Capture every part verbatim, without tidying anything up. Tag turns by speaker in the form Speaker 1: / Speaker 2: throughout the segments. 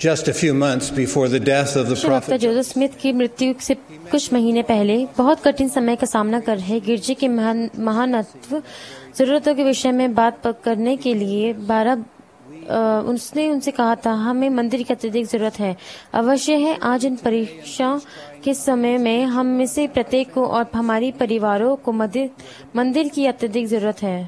Speaker 1: Just a few months before the death of the
Speaker 2: doctor
Speaker 1: prophet,
Speaker 2: Joseph Smith की मृत्यु से कुछ महीने पहले बहुत कठिन समय का सामना कर रहे गिरजे के महान महानत्व जरूरतों के विषय में बात करने के लिए बारह उसने उनसे कहा था, हमें मंदिर की अत्यधिक जरूरत है। अवश्य है, आज इन परीक्षाओं के समय में हम में से प्रत्येक को और हमारी परिवारों को मंदिर मंदिर की अत्यधिक जरूरत है।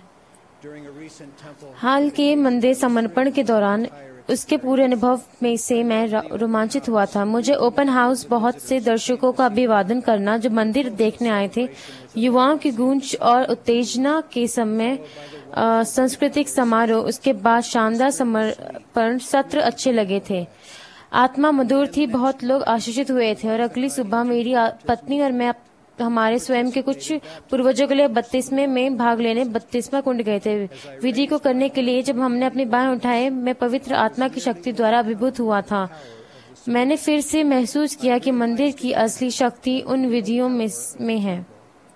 Speaker 2: हाल के मंदिर समर्पण के दौरान उसके पूरे अनुभव में से मैं रोमांचित हुआ था। मुझे ओपन हाउस बहुत से दर्शकों का अभिवादन करना जो मंदिर देखने आए थे, युवाओं की गूंज और उत्तेजना के समय सांस्कृतिक समारोह, उसके बाद शानदार समर्पण सत्र अच्छे लगे थे। आत्मा मधुर थी, बहुत लोग आशीषित हुए थे और अगली सुबह मेरी पत्नी और मैं हमारे स्वयं के कुछ पूर्वजों के लिए बत्तीसवें में भाग लेने बत्तीसवां कुंड गए थे। विधि को करने के लिए जब हमने अपनी बाहें उठाए, मैं पवित्र आत्मा की शक्ति द्वारा अभिभूत हुआ था। मैंने फिर से महसूस किया कि मंदिर की असली शक्ति उन विधियों में, में है।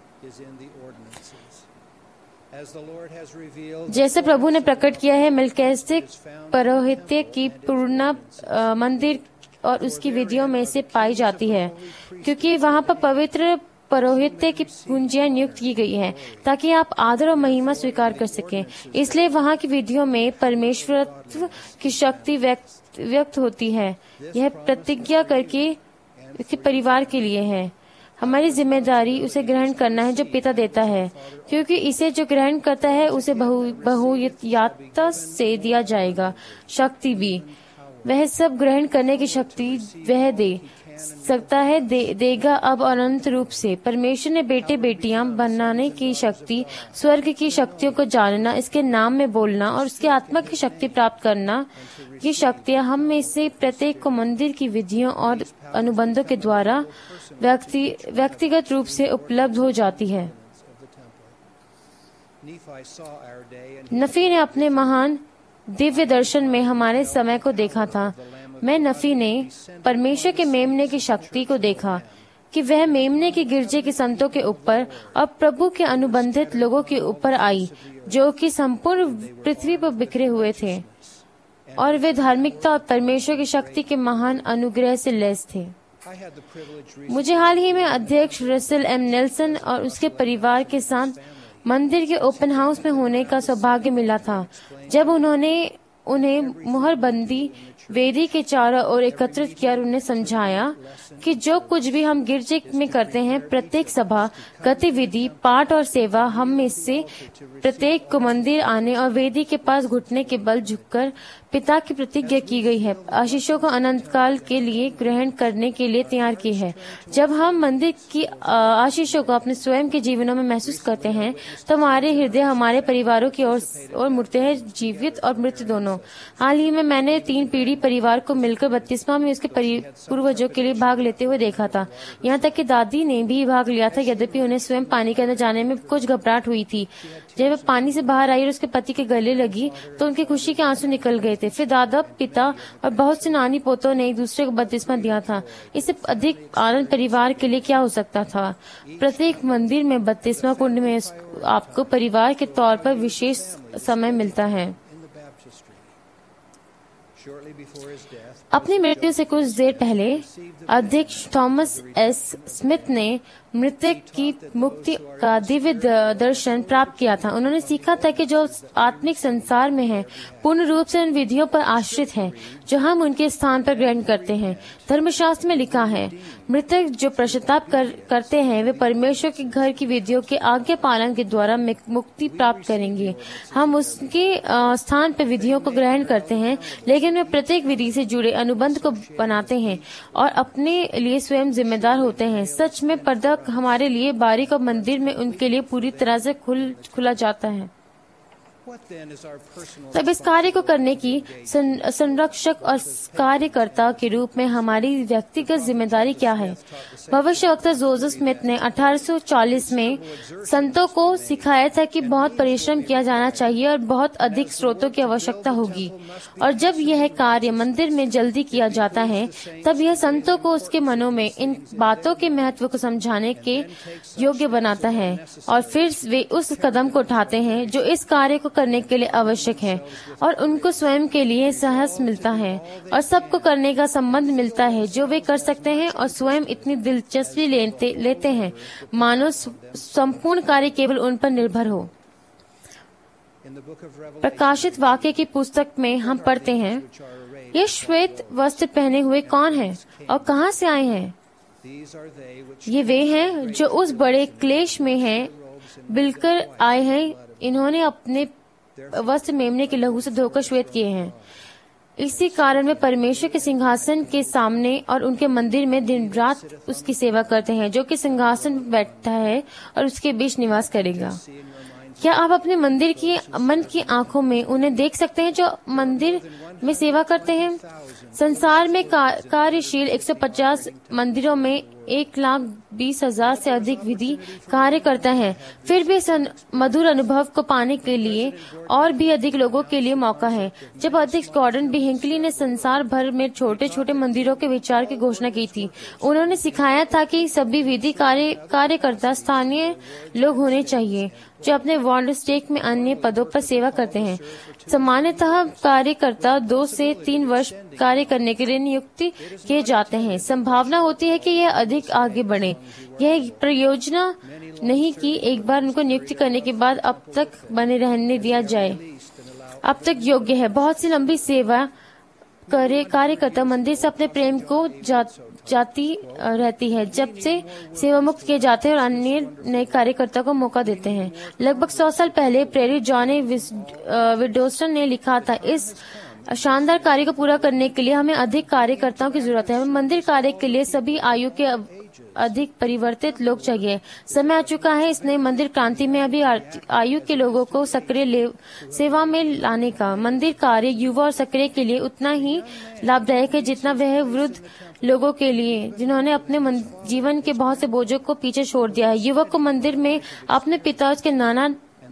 Speaker 2: जैसे प्रभु ने प्रकट किया है, मेल्किसेदेक पौरोहित्य की पूर्ण मंदिर और उसकी विधियों में से पाई जाती है, क्योंकि वहाँ पर पवित्र पौरोहित्य की कुंजियां नियुक्त की गई है ताकि आप आदर और महिमा स्वीकार कर सकें। इसलिए वहाँ की विधियों में परमेश्वरत्व की शक्ति व्यक्त, व्यक्त होती है। यह प्रतिज्ञा करके इसके परिवार के लिए है। हमारी जिम्मेदारी उसे ग्रहण करना है जो पिता देता है, क्योंकि इसे जो ग्रहण करता है उसे बहु बहुयाता से दिया जाएगा शक्ति भी। वह सब ग्रहण करने की शक्ति वह दे सकता है, दे, देगा अब अनंत रूप से। परमेश्वर ने बेटे बेटियां बनाने की शक्ति, स्वर्ग की शक्तियों को जानना, इसके नाम में बोलना और उसके आत्मा की शक्ति प्राप्त करना, ये शक्तियां हम में से प्रत्येक को मंदिर की विधियों और अनुबंधों के द्वारा व्यक्ति व्यक्तिगत रूप से उपलब्ध हो जाती है। नफी ने अपने महान दिव्य दर्शन में हमारे समय को देखा था। मैं नफी ने परमेश्वर के मेमने की शक्ति को देखा कि वह मेमने के गिरजे के संतों के ऊपर और प्रभु के अनुबंधित लोगों के ऊपर आई, जो कि संपूर्ण पृथ्वी पर बिखरे हुए थे और वे धार्मिकता और परमेश्वर की शक्ति के महान अनुग्रह से लैस थे। मुझे हाल ही में अध्यक्ष रसेल एम नेल्सन और उसके परिवार के साथ मंदिर के ओपन हाउस में होने का सौभाग्य मिला था, जब उन्होंने उन्हें मुहरबंदी वेदी के चारों ओर एकत्रित किया और उन्हें समझाया कि जो कुछ भी हम गिरजे में करते हैं, प्रत्येक सभा, गतिविधि, पाठ और सेवा, हम में से प्रत्येक को मंदिर आने और वेदी के पास घुटने के बल झुककर पिता की प्रतिज्ञा की गई है, आशीषों को अनंत काल के लिए ग्रहण करने के लिए तैयार की है। जब हम मंदिर की आशीषों को अपने स्वयं के जीवनों में महसूस करते हैं, तो हमारे हृदय हमारे परिवारों की ओर और मुड़ते हैं, जीवित और मृत दोनों। हाल ही में मैंने तीन पीढ़ी परिवार को मिलकर बत्तीसवां में उसके पूर्वजों के लिए भाग लेते हुए देखा था। यहाँ तक कि दादी ने भी भाग लिया था, यद्यपि उन्हें स्वयं पानी के अंदर जाने में कुछ घबराहट हुई थी। जब वह पानी से बाहर आई और उसके पति के गले लगी तो उनके खुशी के आंसू निकल गए थे। फिर दादा, पिता और बहुत से नानी पोतों ने एक दूसरे को बत्तीसवां दिया था। इससे अधिक आनंद परिवार के लिए क्या हो सकता था। प्रत्येक मंदिर में बत्तीसवां कुंड में आपको परिवार के तौर पर विशेष समय मिलता है। अपनी मृत्यु से कुछ देर पहले अध्यक्ष थॉमस एस स्मिथ ने मृतक की मुक्ति का दिव्य दर्शन प्राप्त किया था। उन्होंने सीखा था कि जो आत्मिक संसार में है, पूर्ण रूप से उन विधियों पर आश्रित है जो हम उनके स्थान पर ग्रहण करते हैं। धर्मशास्त्र में लिखा है, मृतक जो पश्चाताप कर, करते हैं वे परमेश्वर के घर की विधियों के आज्ञा पालन के द्वारा मुक्ति प्राप्त करेंगे। हम उसके स्थान पर विधियों को ग्रहण करते हैं, लेकिन वे प्रत्येक विधि से जुड़े अनुबंध को बनाते हैं और अपने लिए स्वयं जिम्मेदार होते हैं। सच में पर्दा हमारे लिए बारीक और मंदिर में उनके लिए पूरी तरह से खुल खुला जाता है। तब इस कार्य को करने की संरक्षक और कार्यकर्ता के रूप में हमारी व्यक्तिगत जिम्मेदारी क्या है। भविष्यवक्ता जोसेफ स्मिथ ने अठारह सौ चालीस में संतों को सिखाया था कि बहुत परिश्रम किया जाना चाहिए और बहुत अधिक स्रोतों की आवश्यकता होगी, और जब यह कार्य मंदिर में जल्दी किया जाता है तब यह संतों को उसके मनों में इन बातों के महत्व को समझाने के योग्य बनाता है, और फिर वे उस कदम को उठाते हैं जो इस कार्य को करने के लिए आवश्यक है और उनको स्वयं के लिए साहस मिलता है और सबको करने का संबंध मिलता है जो वे कर सकते हैं और स्वयं इतनी दिलचस्पी लेते लेते हैं मानो संपूर्ण कार्य केवल उन पर निर्भर हो। प्रकाशित वाक्य की पुस्तक में हम पढ़ते हैं, ये श्वेत वस्त्र पहने हुए कौन हैं और कहाँ से आए हैं? ये वे हैं जो उस बड़े क्लेश में हैं, बिलकर आए हैं। इन्होंने अपने वस्त्र मेमने के लहू से धोकर श्वेत किए हैं। इसी कारण वे परमेश्वर के सिंहासन के सामने और उनके मंदिर में दिन रात उसकी सेवा करते हैं, जो कि सिंहासन पर बैठा है और उसके बीच निवास करेगा। क्या आप अपने मंदिर की मन की आंखों में उन्हें देख सकते हैं जो मंदिर में सेवा करते हैं? संसार में कार्यशील एक सौ पचास मंदिरों में एक लाख बीस हजार से अधिक विधि कार्य करता है। फिर भी इस मधुर अनुभव को पाने के लिए और भी अधिक लोगों के लिए मौका है। जब अध्यक्ष गॉर्डन बी हिंकली ने संसार भर में छोटे छोटे मंदिरों के विचार की घोषणा की थी, उन्होंने सिखाया था कि सभी विधि कार्य कार्यकर्ता स्थानीय लोग होने चाहिए जो अपने वार्ड स्टेक में अन्य पदों पर सेवा करते हैं। सामान्यतः कार्यकर्ता दो से तीन वर्ष कार्य करने के लिए नियुक्ति किए जाते हैं। संभावना होती है कि यह अधिक आगे बढ़े। यह प्रयोजना नहीं कि एक बार उनको नियुक्ति करने के बाद अब तक बने रहने दिया जाए, अब तक योग्य है। बहुत सी लंबी सेवा करे कार्यकर्ता मंदिर से अपने प्रेम को जा, जाती रहती है जब से सेवा मुक्त किए जाते हैं और अन्य नए कार्यकर्ता को मौका देते हैं। लगभग सौ साल पहले प्रेरित जॉन विडोस्टन ने लिखा था, इस शानदार कार्य को पूरा करने के लिए हमें अधिक कार्यकर्ताओं की जरूरत है। मंदिर कार्य के लिए सभी आयु के अधिक परिवर्तित लोग चाहिए। समय आ चुका है इस नए मंदिर क्रांति में अभी आयु के लोगों को सक्रिय सेवा में लाने का। मंदिर कार्य युवा और सक्रिय के लिए उतना ही लाभदायक है जितना वह वृद्ध लोगों के लिए जिन्होंने अपने जीवन के बहुत से बोझों को पीछे छोड़ दिया है। युवक को मंदिर में अपने पिता के नाना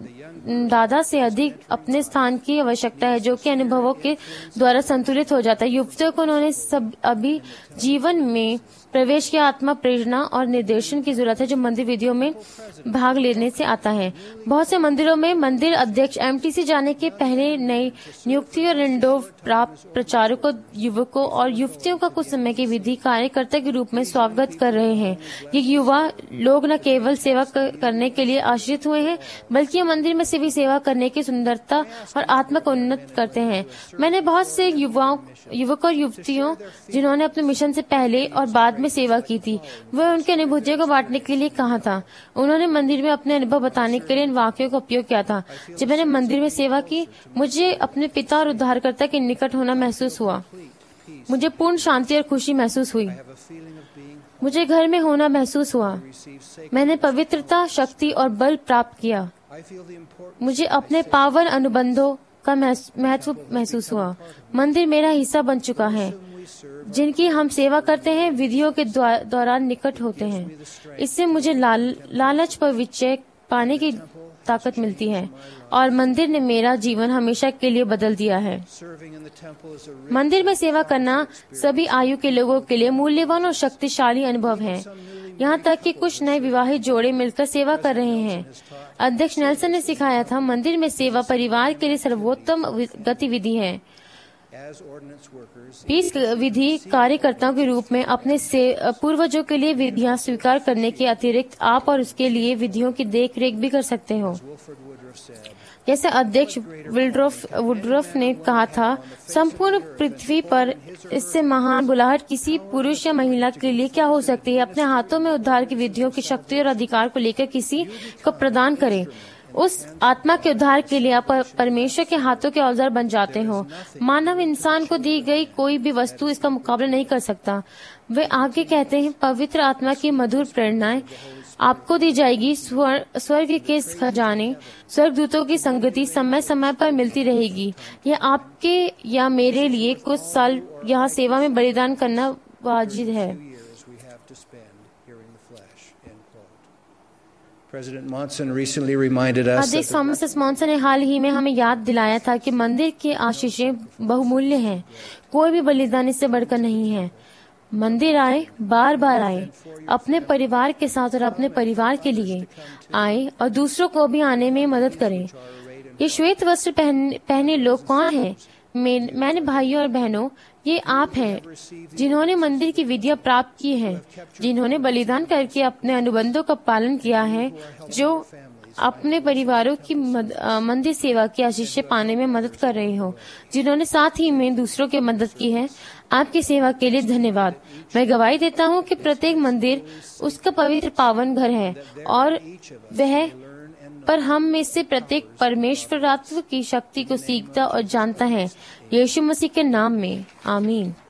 Speaker 2: दादा से अधिक अपने स्थान की आवश्यकता है जो कि अनुभवों के द्वारा संतुलित हो जाता है। युवतियों को उन्होंने सब अभी जीवन में प्रवेश की आत्मा प्रेरणा और निर्देशन की जरूरत है जो मंदिर विधियों में भाग लेने से आता है। बहुत से मंदिरों में मंदिर अध्यक्ष एमटीसी जाने के पहले नई नियुक्ति और रिंडो प्राप्त प्रचारकों, युवकों और युवतियों का कुछ समय की विधि कार्यकर्ता के रूप में स्वागत कर रहे हैं। ये युवा लोग न केवल सेवा करने के लिए आश्रित हुए हैं बल्कि मंदिर में से भी सेवा करने की सुंदरता और आत्मा को उन्नत करते हैं। मैंने बहुत से युवाओं युवक और युवतियों जिन्होंने अपने मिशन से पहले और बाद में सेवा की थी, वह उनके अनुभूतियों को बांटने के लिए कहा था। उन्होंने मंदिर में अपने अनुभव बताने के लिए इन वाक्यों का उपयोग किया था। जब मैंने मंदिर में सेवा की, मुझे अपने पिता और उद्धारकर्ता के निकट होना महसूस हुआ। मुझे पूर्ण शांति और खुशी महसूस हुई। मुझे घर में होना महसूस हुआ। मैंने पवित्रता, शक्ति और बल प्राप्त किया। मुझे अपने पावन अनुबंधों का महत्व महसूस हुआ। मंदिर मेरा हिस्सा बन चुका है। जिनकी हम सेवा करते हैं विधियों के दौरान निकट होते हैं। इससे मुझे लाल, लालच पर विजय पाने की ताकत मिलती है और मंदिर ने मेरा जीवन हमेशा के लिए बदल दिया है। मंदिर में सेवा करना सभी आयु के लोगों के लिए मूल्यवान और शक्तिशाली अनुभव है। यहाँ तक कि कुछ नए विवाहित जोड़े मिलकर सेवा कर रहे हैं। अध्यक्ष नेल्सन ने सिखाया था, मंदिर में सेवा परिवार के लिए सर्वोत्तम गतिविधि है। पीस विधि कार्यकर्ताओं के रूप में अपने से पूर्वजों के लिए विधियां स्वीकार करने के अतिरिक्त आप और उसके लिए विधियों की देख रेख भी कर सकते हो। जैसे अध्यक्ष विल्ड्रॉफ वुड्रॉफ ने कहा था, संपूर्ण पृथ्वी पर इससे महान बुलाहट किसी पुरुष या महिला के लिए क्या हो सकती है? अपने हाथों में उद्धार की विधियों की शक्ति और अधिकार को लेकर किसी को प्रदान करें। उस आत्मा के उद्धार के लिए आप परमेश्वर के हाथों के औजार बन जाते हो। मानव इंसान को दी गई कोई भी वस्तु इसका मुकाबला नहीं कर सकता। वे आगे कहते हैं, पवित्र आत्मा की मधुर प्रेरणाएं आपको दी जाएगी। स्वर, स्वर्ग के खजाने, स्वर्गदूतों की संगति समय समय पर मिलती रहेगी। यह आपके या मेरे लिए कुछ साल यहाँ सेवा में बलिदान करना वाजिब है। अध्यक्ष थॉमस मॉन्सन ने हाल ही में हमें याद दिलाया था कि मंदिर की आशीषें बहुमूल्य हैं। कोई भी बलिदान इससे बढ़कर नहीं है। मंदिर आए, बार बार आए, अपने परिवार के साथ और अपने परिवार के लिए आए और दूसरों को भी आने में मदद करें। ये श्वेत वस्त्र पहने, पहने लोग कौन हैं? मैं, मैंने भाइयों और बहनों, ये आप हैं जिन्होंने मंदिर की विधियां प्राप्त की हैं, जिन्होंने बलिदान करके अपने अनुबंधों का पालन किया है, जो अपने परिवारों की मद, आ, मंदिर सेवा की आशीष पाने में मदद कर रहे हो, जिन्होंने साथ ही में दूसरों की मदद की है। आपकी सेवा के लिए धन्यवाद। मैं गवाही देता हूँ कि प्रत्येक मंदिर उसका पवित्र पावन घर है और वह पर हम में से प्रत्येक परमेश्वरत्व की शक्ति को सीखता और जानता है। यीशु मसीह के नाम में आमीन।